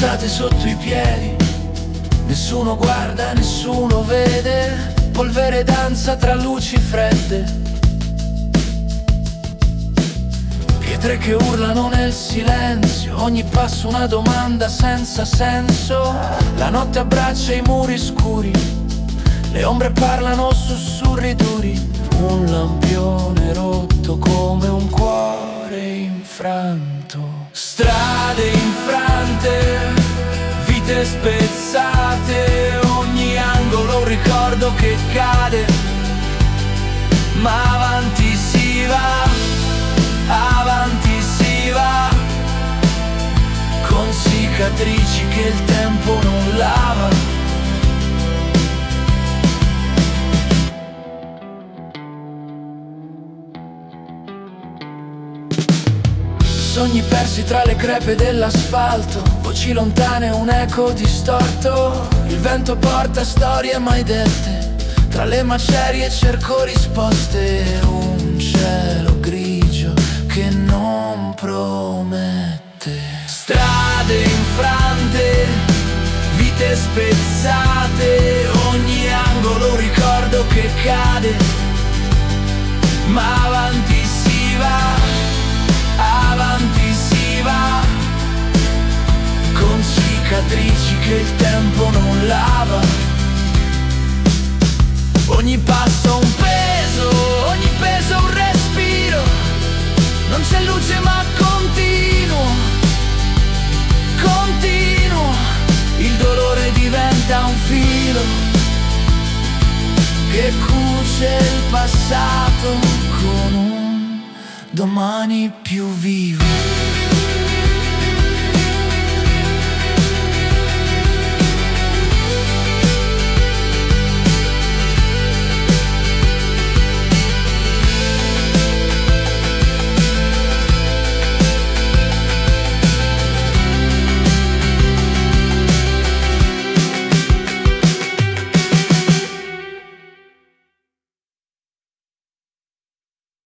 calzate sotto i piedi, nessuno guarda, nessuno vede, polvere danza tra luci fredde, pietre che urlano nel silenzio, ogni passo una domanda senza senso. La notte abbraccia i muri scuri, le ombre parlano sussurri duri, un lampione rotto come un cuore infranto. Strade infrante, vite spezzate, ogni angolo un ricordo che cade, ma avanti si va, avanti si va, con cicatrici che il tempo non lava. Sogni persi tra le crepe dell'asfalto, voci lontane, un eco distorto. Il vento porta storie mai dette, tra le macerie cerco risposte. Un cielo grigio che non promette. Strade infrante, vite spezzate, ogni angolo un ricordo che cade, ma avanti si va, avanti si va, con cicatrici che il tempo non lava. Ogni passo un peso, ogni peso un respiro, non c'è luce ma continuo, continuo, il dolore diventa un filo che cuce il passato con un domani più vivo.